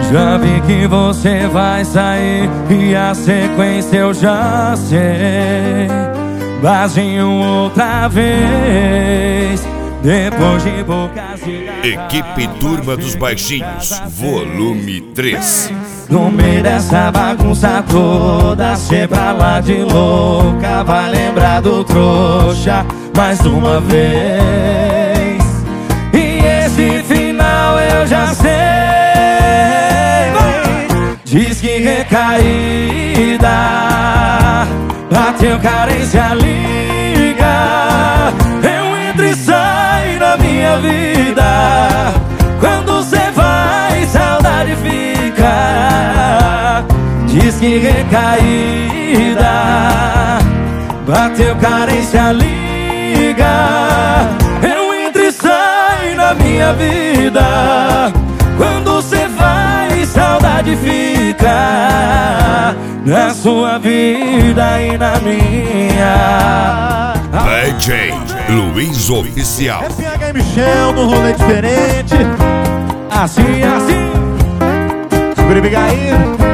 Já vi que você vai sair e a sequência eu já sei. Basinho outra vez, depois de bocas e Equipe Turma dos Baixinhos, volume 3. no meio dessa bagunça toda, cê pra lá de louca, vai lembrar do trouxa mais uma vez. E esse final eu já sei. Diz que recaída, bateu carência, liga. Eu entro e saio na minha vida. Quando cê vai, saudade fica. Diz que recaída, bateu carência, liga. Eu entro e saio na minha vida. Quando cê vai, saudade fica na sua vida e na minha. DJ Luiz Oficial. É PH e Michel num rolê diferente. Assim, assim. Segura aí.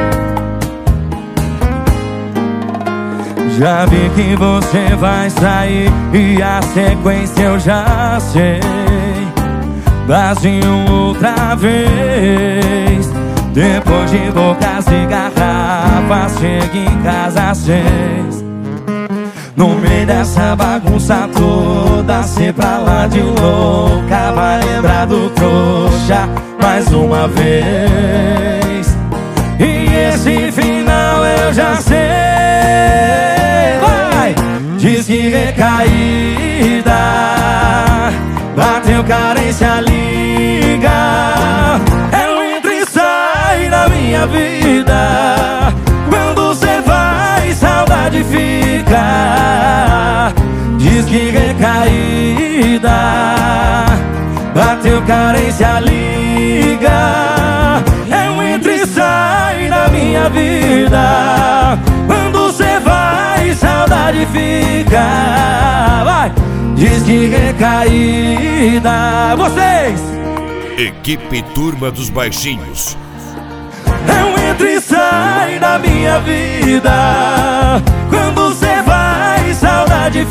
Já vi que você vai sair e a sequência eu já sei. Basinho outra vez, depois de bocas e garrafas, chega em casa às 6. No meio dessa bagunça toda, cê pra lá de louca, vai lembrar do trouxa mais uma vez. E esse final eu já sei. Vai! Diz que recaída, bateu carência, liga. Eu entro e saio na minha vida. Quando cê vai, saudade fica. Diz que recaída, bateu carência, liga. Eu entro e saio na minha vida. Quando cê vai, saudade fica. Vai! Diz que recaída. Vocês! Equipe Turma dos Baixinhos. Eu entro e saio da minha vida. Quando cê vai, saudade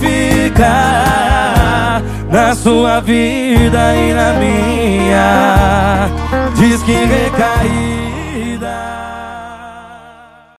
fica na sua vida e na minha. Diz que recaída.